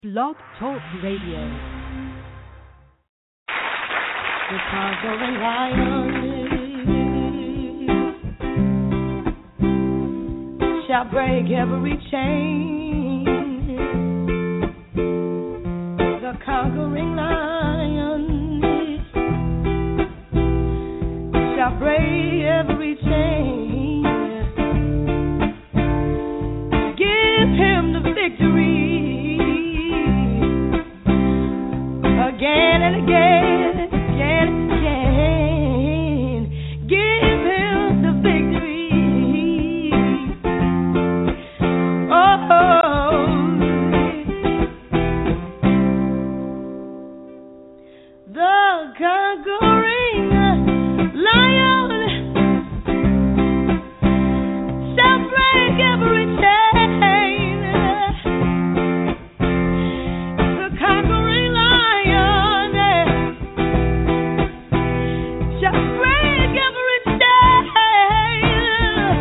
Blog Talk Radio. Because of a lion shall break every chain. The conquering lion shall break every chain. Give him the victory again and again, again and again. Give him the victory. Oh, the conquering lion shall break every chain. The conquering lion shall break every chain.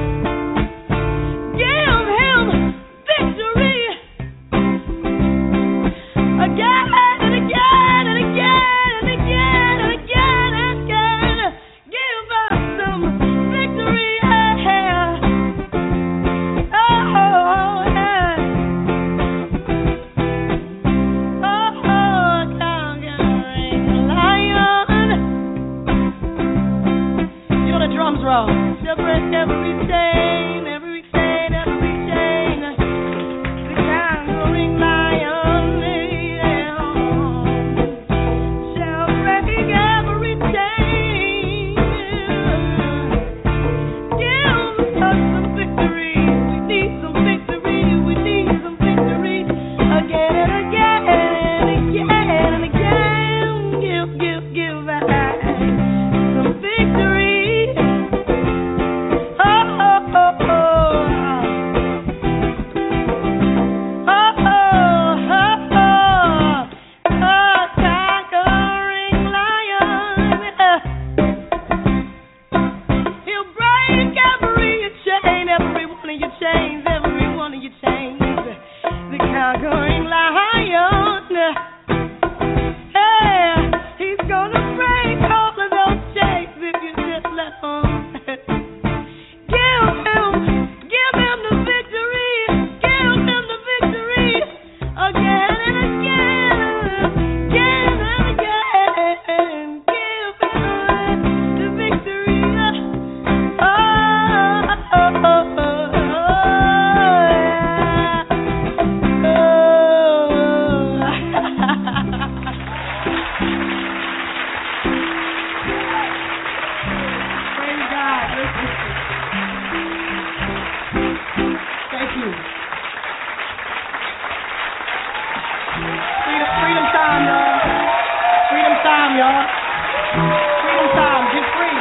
Give him victory again and again and again and again and again and again. Give us some victory. Oh, yeah. Oh, conquering lion. You know the drums roll. Shall break every chain, every chain, every chain. The conquering lion shall break every chain. Give us some victory. We need some victory. We need some victory again and again and again and again. Give us some victory. Oh, oh, oh, oh. Oh, oh, oh, oh, conquering lion. He'll break every chain, every one of your chains, every one of your chains. The conquering lion. Hey, he's gonna break all of those chains if you just let him. Give him the victory. Give him the victory again and again, again and again. Give him the victory. Oh, oh, oh, oh, Praise God. Thank you. Freedom time, y'all. Freedom time, y'all. Freedom time. Get free.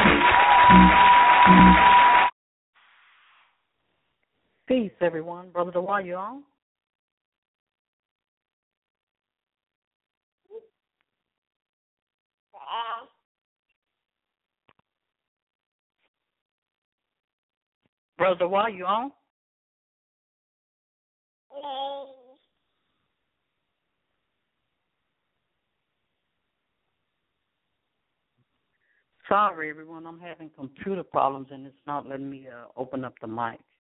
Peace, everyone. Brother DeWall, you on? Brother DeWall, you on? Sorry, everyone. I'm having computer problems, and it's not letting me open up the mic.